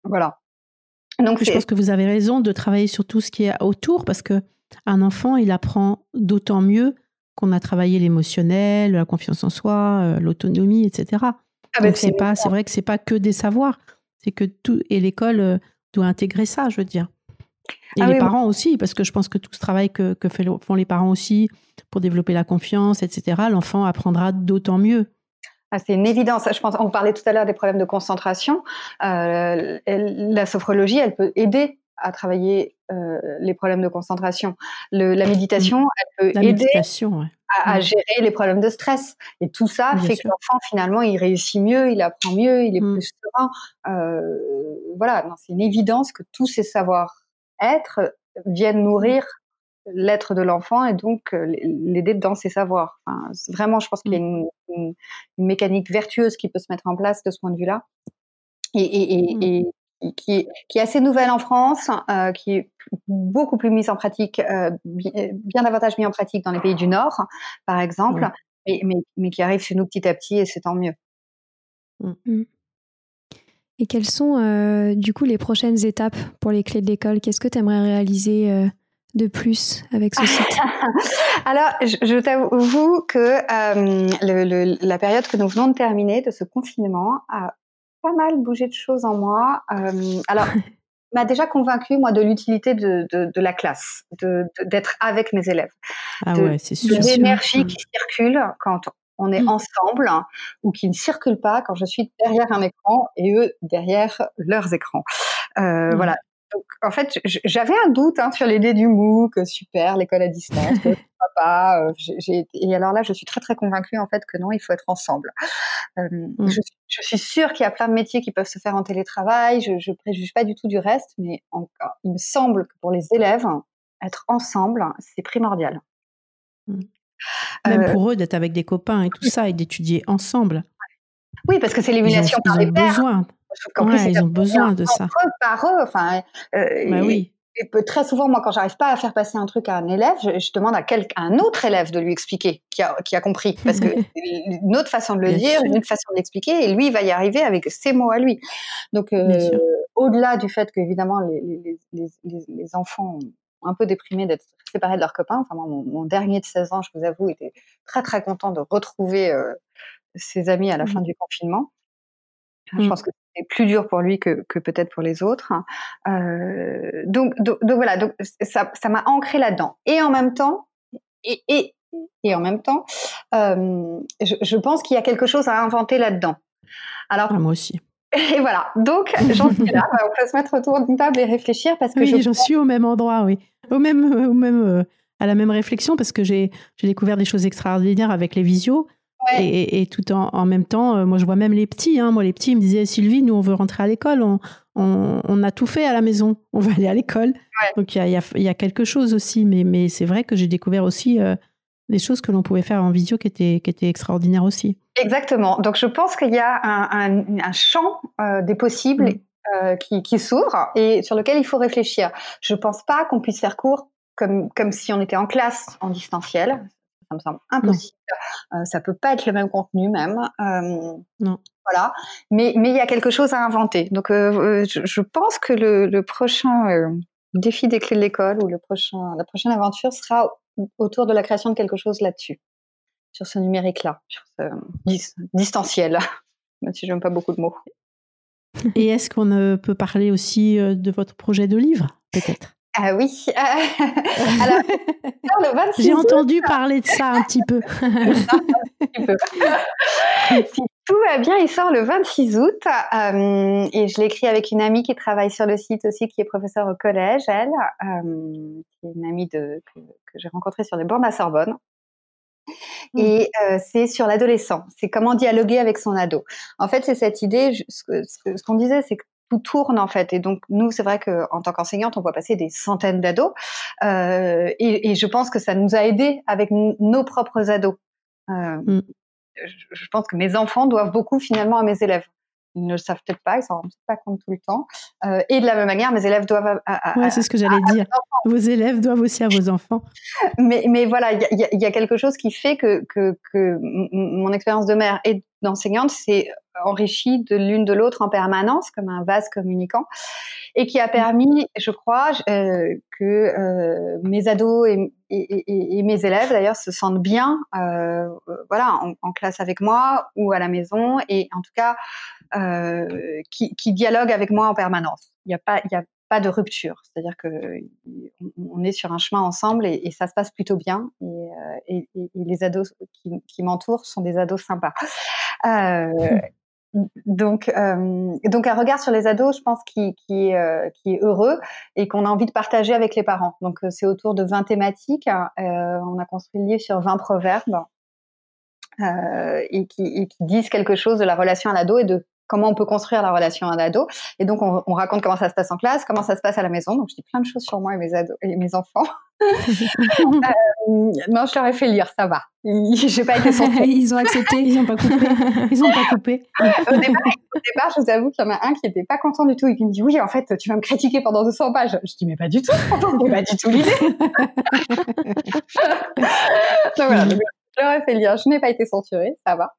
Voilà. Donc, je pense que vous avez raison de travailler sur tout ce qui est autour, parce qu'un enfant, il apprend d'autant mieux qu'on a travaillé l'émotionnel, la confiance en soi, l'autonomie, etc. Donc, c'est vrai que c'est pas que des savoirs, c'est que tout, et l'école doit intégrer ça, je veux dire. Et les parents aussi, parce que je pense que tout ce travail que font les parents aussi pour développer la confiance, etc., l'enfant apprendra d'autant mieux. C'est une évidence. Je pense, on parlait tout à l'heure des problèmes de concentration. La sophrologie, elle peut aider à travailler les problèmes de concentration. La méditation, elle peut aider à gérer les problèmes de stress. Et tout ça fait que l'enfant, finalement, il réussit mieux, il apprend mieux, il est plus serein. Voilà, c'est une évidence que tous ces savoir-être viennent nourrir l'être de l'enfant et donc l'aider dans ses savoirs. Enfin, vraiment, je pense qu'il y a une mécanique vertueuse qui peut se mettre en place de ce point de vue-là et qui est assez nouvelle en France, qui est beaucoup plus mise en pratique, bien davantage mise en pratique dans les pays du Nord, par exemple, mais qui arrive chez nous petit à petit et c'est tant mieux. Et quelles sont du coup les prochaines étapes pour les clés de l'école ? Qu'est-ce que tu aimerais réaliser de plus avec ce site? Alors, je t'avoue que la période que nous venons de terminer, de ce confinement, a pas mal bougé de choses en moi. Alors, m'a déjà convaincue, moi, de l'utilité de la classe, d'être avec mes élèves. C'est sûr. De l'énergie qui circule quand on est ensemble, ou qui ne circule pas quand je suis derrière un écran et eux derrière leurs écrans. Voilà. Donc, en fait, j'avais un doute sur l'idée du MOOC, super, l'école à distance, papa. Et alors là, je suis très très convaincue en fait que non, il faut être ensemble. Je suis sûre qu'il y a plein de métiers qui peuvent se faire en télétravail. Je préjuge pas du tout du reste, mais il me semble que pour les élèves, être ensemble, c'est primordial. Même pour eux d'être avec des copains et tout ça, et d'étudier ensemble. Oui, parce que c'est l'émulation par les pairs. Ils ont besoin de ça. Par eux, enfin. Oui. Et très souvent, moi, quand j'arrive pas à faire passer un truc à un élève, je demande à un autre élève de lui expliquer, qui a compris, parce que une autre façon de le dire, une autre façon de l'expliquer, et lui, il va y arriver avec ses mots à lui. Donc, au-delà du fait qu'évidemment les enfants ont un peu déprimé d'être séparés de leurs copains. Enfin, moi, mon dernier de 16 ans, je vous avoue, était très très content de retrouver ses amis à la fin du confinement. Je pense que c'est plus dur pour lui que peut-être pour les autres. Donc voilà, donc ça m'a ancré là-dedans. Et en même temps, je pense qu'il y a quelque chose à inventer là-dedans. Alors, moi aussi. Et voilà, donc j'en suis là. On peut se mettre autour d'une table et réfléchir parce que j'en suis au même endroit, oui, à la même réflexion, parce que j'ai découvert des choses extraordinaires avec les visios. Et tout en même temps, moi je vois même les petits. Moi les petits ils me disaient, Sylvie, nous on veut rentrer à l'école, on a tout fait à la maison, on va aller à l'école. Donc il y a quelque chose aussi, mais c'est vrai que j'ai découvert aussi des choses que l'on pouvait faire en visio qui étaient extraordinaires aussi. Exactement. Donc je pense qu'il y a un champ des possibles qui s'ouvre et sur lequel il faut réfléchir. Je pense pas qu'on puisse faire cours comme si on était en classe en distanciel. Ça me semble impossible. Ça peut pas être le même contenu même. Non. Voilà. Mais il y a quelque chose à inventer. Donc je pense que le prochain défi des clés de l'école ou la prochaine aventure sera autour de la création de quelque chose là-dessus, sur ce numérique-là, sur ce distanciel, même si j'aime pas beaucoup de mots. Et est-ce qu'on peut parler aussi de votre projet de livre, peut-être ? Ah oui. Alors, le 26 J'ai entendu parler de ça un petit peu. Si tout va bien, il sort le 26 août et je l'ai écrit avec une amie qui travaille sur le site aussi, qui est professeure au collège, elle, qui est une amie que j'ai rencontrée sur les bancs de la Sorbonne. Et c'est sur l'adolescent. C'est comment dialoguer avec son ado. En fait, c'est cette idée, ce qu'on disait, c'est que tout tourne en fait. Et donc, nous, c'est vrai qu'en tant qu'enseignante, on voit passer des centaines d'ados. Et je pense que ça nous a aidés avec nos propres ados. Je pense que mes enfants doivent beaucoup finalement à mes élèves. Ils ne le savent peut-être pas, ils s'en rendent pas compte tout le temps. Et de la même manière, mes élèves doivent c'est ce que j'allais dire. Vos élèves doivent aussi à vos enfants. Mais voilà, il y a quelque chose qui fait que mon expérience de mère et d'enseignante s'est enrichie de l'une de l'autre en permanence, comme un vase communicant, et qui a permis, je crois, que mes ados et mes élèves, d'ailleurs, se sentent bien, en classe avec moi ou à la maison, et en tout cas, qui dialoguent avec moi en permanence. Il y a pas de rupture, c'est-à-dire que on est sur un chemin ensemble et ça se passe plutôt bien, et les ados qui m'entourent sont des ados sympas. Donc un regard sur les ados, je pense, qui est heureux et qu'on a envie de partager avec les parents. Donc c'est autour de 20 thématiques. On a construit le livre sur 20 proverbes et qui disent quelque chose de la relation à l'ado et de comment on peut construire la relation à l'ado. Et donc, on raconte comment ça se passe en classe, comment ça se passe à la maison. Donc, je dis plein de choses sur moi et mes ados et mes enfants. Non, je leur ai fait lire, ça va. J'ai pas été censurée. Ils ont accepté, ils n'ont pas coupé. Au départ, je vous avoue qu'il y en a un qui n'était pas content du tout et qui me dit « Oui, en fait, tu vas me critiquer pendant 200 pages. » Je dis « Mais pas du tout, c'est pas du tout l'idée. » Donc voilà, je leur ai fait lire. Je n'ai pas été censurée, ça va.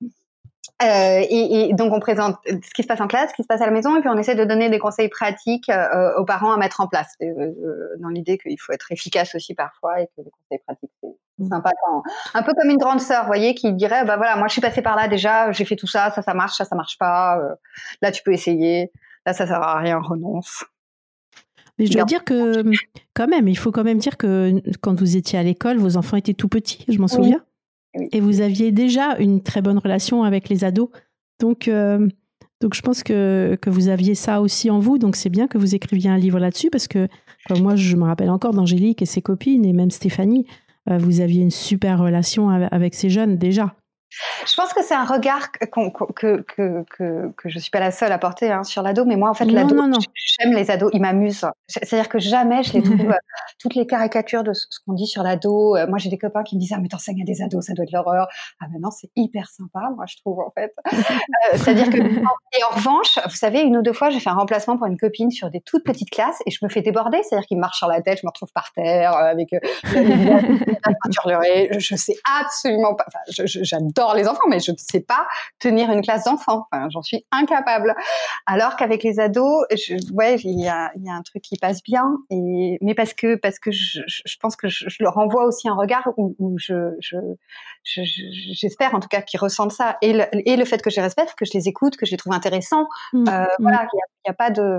Et donc on présente ce qui se passe en classe, ce qui se passe à la maison, et puis on essaie de donner des conseils pratiques aux parents à mettre en place, dans l'idée qu'il faut être efficace aussi parfois et que les conseils pratiques c'est sympa, un peu comme une grande sœur, vous voyez, qui dirait bah voilà, moi je suis passée par là déjà, j'ai fait tout ça, ça marche, ça marche pas, là tu peux essayer, là ça sert à rien, renonce. Mais je dois dire que quand même, il faut quand même dire que quand vous étiez à l'école, vos enfants étaient tout petits, je m'en souviens. Oui. Et vous aviez déjà une très bonne relation avec les ados. Donc je pense que vous aviez ça aussi en vous. Donc c'est bien que vous écriviez un livre là-dessus parce que moi, je me rappelle encore d'Angélique et ses copines et même Stéphanie, vous aviez une super relation avec ces jeunes déjà. Je pense que c'est un regard que je suis pas la seule à porter sur l'ado, mais moi en fait l'ado, j'aime les ados, ils m'amusent. C'est-à-dire que jamais je les trouve toutes les caricatures de ce qu'on dit sur l'ado. Moi j'ai des copains qui me disent mais t'enseignes à des ados, ça doit être l'horreur. Ah ben non, c'est hyper sympa, moi je trouve en fait. C'est-à-dire que et en revanche, vous savez, une ou deux fois j'ai fait un remplacement pour une copine sur des toutes petites classes et je me fais déborder, c'est-à-dire qu'ils me marchent sur la tête, je me retrouve par terre avec la peinture leurrée. Je sais absolument pas. J'adore les enfants, mais je ne sais pas tenir une classe d'enfants. Enfin, j'en suis incapable. Alors qu'avec les ados, il y a un truc qui passe bien. Mais parce que je pense que je leur envoie aussi un regard où j'espère en tout cas qu'ils ressentent ça. Et le fait que je les respecte, que je les écoute, que je les trouve intéressants. Voilà, il y a pas de.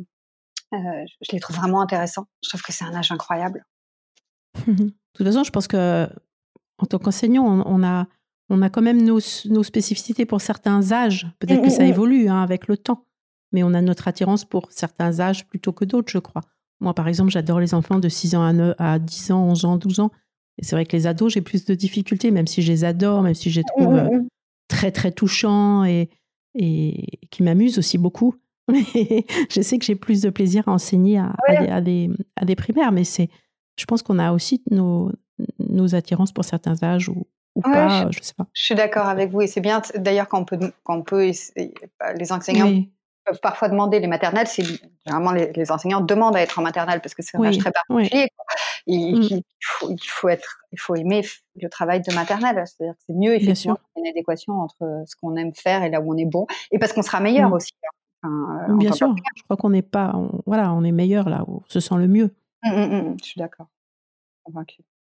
Je les trouve vraiment intéressants. Je trouve que c'est un âge incroyable. De toute façon, je pense que en tant qu'enseignant, on a quand même nos spécificités pour certains âges. Peut-être que ça évolue avec le temps. Mais on a notre attirance pour certains âges plutôt que d'autres, je crois. Moi, par exemple, j'adore les enfants de 6 ans à 10 ans, 11 ans, 12 ans. Et c'est vrai que les ados, j'ai plus de difficultés, même si je les adore, même si je les trouve très, très touchants et qui m'amusent aussi beaucoup. Mais je sais que j'ai plus de plaisir à enseigner à des primaires. Mais je pense qu'on a aussi nos attirances pour certains âges ou pas, je sais pas. Je suis d'accord avec vous et c'est bien d'ailleurs quand on peut les enseignants peuvent parfois demander les maternelles, généralement les enseignants demandent à être en maternelle parce que c'est un âge très particulier. Il faut aimer le travail de maternelle, c'est-à-dire que c'est mieux effectivement une adéquation entre ce qu'on aime faire et là où on est bon et parce qu'on sera meilleur aussi. Bien sûr, je crois qu'on n'est pas, on est meilleur là où on se sent le mieux. Je suis d'accord, convaincue.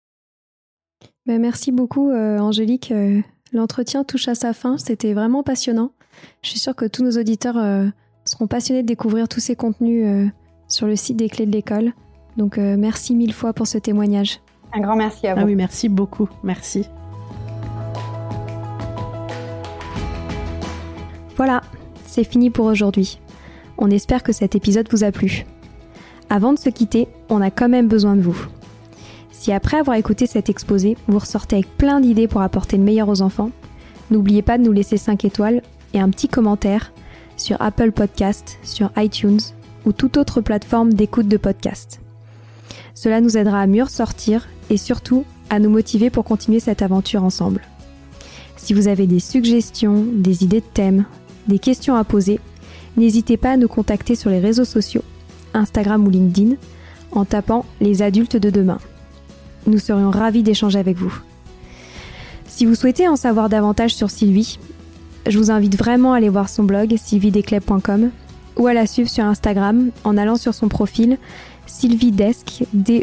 Merci beaucoup Angélique. L'entretien touche à sa fin, c'était vraiment passionnant. Je suis sûre que tous nos auditeurs seront passionnés de découvrir tous ces contenus sur le site des Clés de l'école. Donc merci 1000 fois pour ce témoignage. Un grand merci à vous. Ah oui, merci beaucoup, merci. Voilà, c'est fini pour aujourd'hui. On espère que cet épisode vous a plu. Avant de se quitter, on a quand même besoin de vous. Si après avoir écouté cet exposé, vous ressortez avec plein d'idées pour apporter le meilleur aux enfants, n'oubliez pas de nous laisser 5 étoiles et un petit commentaire sur Apple Podcast, sur iTunes ou toute autre plateforme d'écoute de podcast. Cela nous aidera à mieux ressortir et surtout à nous motiver pour continuer cette aventure ensemble. Si vous avez des suggestions, des idées de thèmes, des questions à poser, n'hésitez pas à nous contacter sur les réseaux sociaux, Instagram ou LinkedIn, en tapant « Les adultes de demain ». Nous serions ravis d'échanger avec vous. Si vous souhaitez en savoir davantage sur Sylvie, je vous invite vraiment à aller voir son blog sylviedesclèves.com ou à la suivre sur Instagram en allant sur son profil sylviedesc,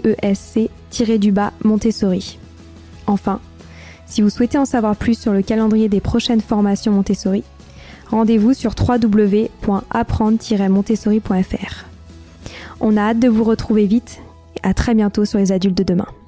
Montessori. Enfin, si vous souhaitez en savoir plus sur le calendrier des prochaines formations Montessori, rendez-vous sur www.apprendre-montessori.fr. On a hâte de vous retrouver vite et à très bientôt sur Les Adultes de demain.